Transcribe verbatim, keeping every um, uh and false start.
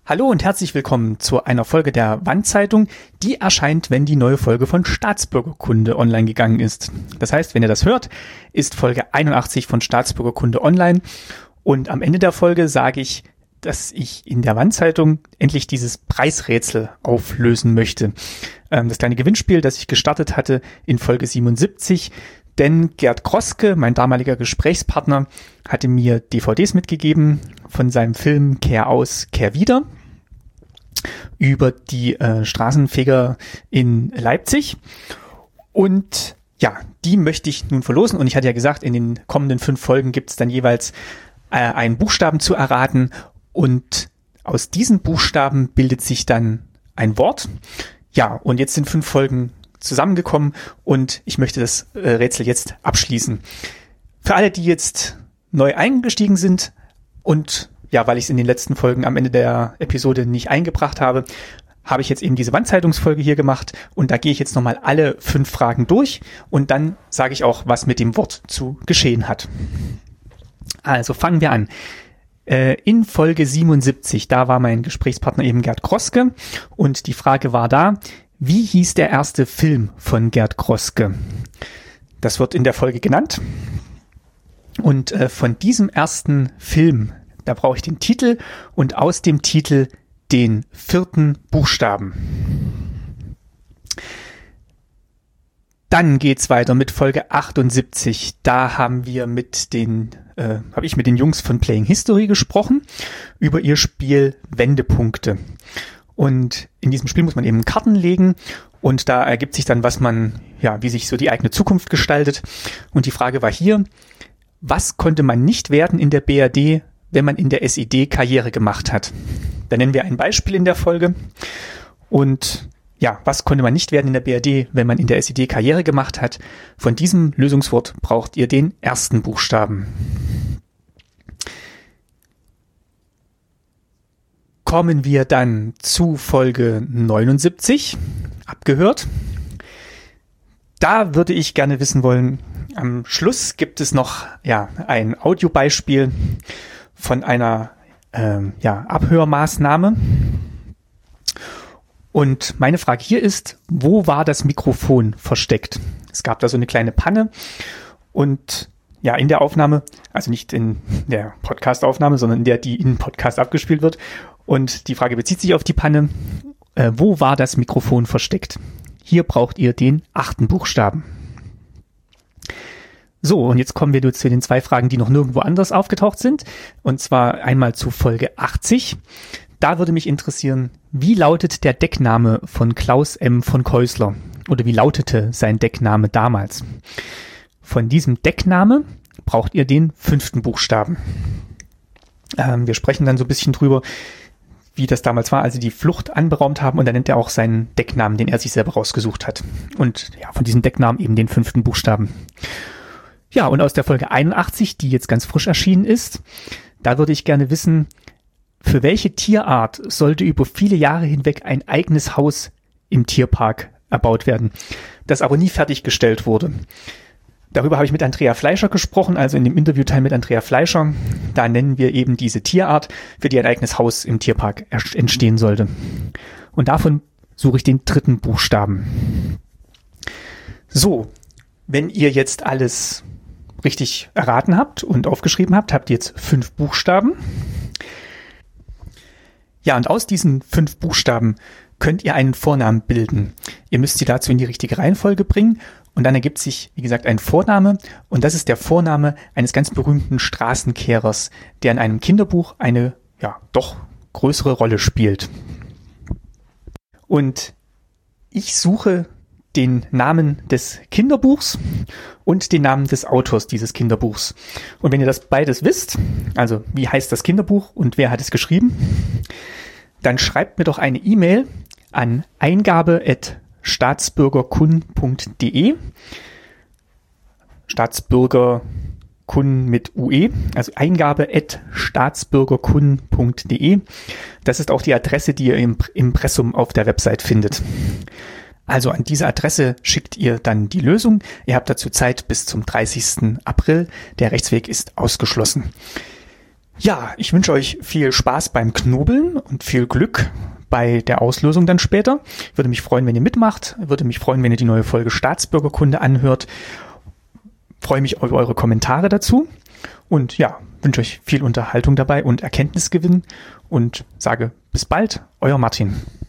Hallo und herzlich willkommen zu einer Folge der Wandzeitung, die erscheint, wenn die neue Folge von Staatsbürgerkunde online gegangen ist. Das heißt, wenn ihr das hört, ist Folge einundachtzig von Staatsbürgerkunde online und am Ende der Folge sage ich, dass ich in der Wandzeitung endlich dieses Preisrätsel auflösen möchte. Ähm, das kleine Gewinnspiel, das ich gestartet hatte in Folge siebenundsiebzig, denn Gerd Kroske, mein damaliger Gesprächspartner, hatte mir D V Ds mitgegeben von seinem Film Kehr aus, Kehr wieder über die äh, Straßenfeger in Leipzig. Und ja, die möchte ich nun verlosen. Und ich hatte ja gesagt, in den kommenden fünf Folgen gibt es dann jeweils äh, einen Buchstaben zu erraten. Und aus diesen Buchstaben bildet sich dann ein Wort. Ja, und jetzt sind fünf Folgen zusammengekommen und ich möchte das äh, Rätsel jetzt abschließen. Für alle, die jetzt neu eingestiegen sind und ja, weil ich es in den letzten Folgen am Ende der Episode nicht eingebracht habe, habe ich jetzt eben diese Wandzeitungsfolge hier gemacht und da gehe ich jetzt nochmal alle fünf Fragen durch und dann sage ich auch, was mit dem Wort zu geschehen hat. Also fangen wir an. Äh, in Folge siebenundsiebzig, da war mein Gesprächspartner eben Gerd Kroske und die Frage war da, wie hieß der erste Film von Gerd Kroske? Das wird in der Folge genannt. Und äh, von diesem ersten Film, da brauche ich den Titel und aus dem Titel den vierten Buchstaben. Dann geht's weiter mit Folge achtundsiebzig. Da haben wir mit den, äh, habe ich mit den Jungs von Playing History gesprochen über ihr Spiel Wendepunkte. Und in diesem Spiel muss man eben Karten legen und da ergibt sich dann, was man, ja, wie sich so die eigene Zukunft gestaltet. Und die Frage war hier, was konnte man nicht werden in der B R D, wenn man in der S E D Karriere gemacht hat? Da nennen wir ein Beispiel in der Folge. Und ja, was konnte man nicht werden in der B R D, wenn man in der S E D Karriere gemacht hat? Von diesem Lösungswort braucht ihr den ersten Buchstaben. Kommen wir dann zu Folge neunundsiebzig, abgehört. Da würde ich gerne wissen wollen, am Schluss gibt es noch ja ein Audiobeispiel von einer ähm, ja, Abhörmaßnahme. Und meine Frage hier ist, wo war das Mikrofon versteckt? Es gab da so eine kleine Panne und ja, in der Aufnahme, also nicht in der Podcast-Aufnahme, sondern in der, die in Podcast abgespielt wird. Und die Frage bezieht sich auf die Panne. Äh, wo war das Mikrofon versteckt? Hier braucht ihr den achten Buchstaben. So, und jetzt kommen wir zu den zwei Fragen, die noch nirgendwo anders aufgetaucht sind. Und zwar einmal zu Folge achtzig. Da würde mich interessieren, wie lautet der Deckname von Klaus M. von Keusler? Oder wie lautete sein Deckname damals? Von diesem Deckname braucht ihr den fünften Buchstaben. Ähm, wir sprechen dann so ein bisschen drüber, wie das damals war, als sie die Flucht anberaumt haben. Und dann nennt er auch seinen Decknamen, den er sich selber rausgesucht hat. Und ja, von diesem Decknamen eben den fünften Buchstaben. Ja, und aus der Folge einundachtzig, die jetzt ganz frisch erschienen ist, da würde ich gerne wissen, für welche Tierart sollte über viele Jahre hinweg ein eigenes Haus im Tierpark erbaut werden, das aber nie fertiggestellt wurde. Darüber habe ich mit Andrea Fleischer gesprochen, also in dem Interviewteil mit Andrea Fleischer. Da nennen wir eben diese Tierart, für die ein eigenes Haus im Tierpark entstehen sollte. Und davon suche ich den dritten Buchstaben. So, wenn ihr jetzt alles richtig erraten habt und aufgeschrieben habt, habt ihr jetzt fünf Buchstaben. Ja, und aus diesen fünf Buchstaben könnt ihr einen Vornamen bilden. Ihr müsst sie dazu in die richtige Reihenfolge bringen. Und dann ergibt sich, wie gesagt, ein Vorname. Und das ist der Vorname eines ganz berühmten Straßenkehrers, der in einem Kinderbuch eine, ja, doch größere Rolle spielt. Und ich suche den Namen des Kinderbuchs und den Namen des Autors dieses Kinderbuchs. Und wenn ihr das beides wisst, also wie heißt das Kinderbuch und wer hat es geschrieben, dann schreibt mir doch eine E-Mail an eingabe at staatsbürgerkun punkt de. Staatsbürgerkun mit U E, also eingabe at staatsbürgerkun punkt de. Das ist auch die Adresse, die ihr im Impressum auf der Website findet. Also an diese Adresse schickt ihr dann die Lösung. Ihr habt dazu Zeit bis zum dreißigsten April. Der Rechtsweg ist ausgeschlossen. Ja, ich wünsche euch viel Spaß beim Knobeln und viel Glück bei der Auslosung dann später. Würde mich freuen, wenn ihr mitmacht. Würde mich freuen, wenn ihr die neue Folge Staatsbürgerkunde anhört. Freue mich auf eure Kommentare dazu. Und ja, wünsche euch viel Unterhaltung dabei und Erkenntnisgewinn. Und sage bis bald, euer Martin.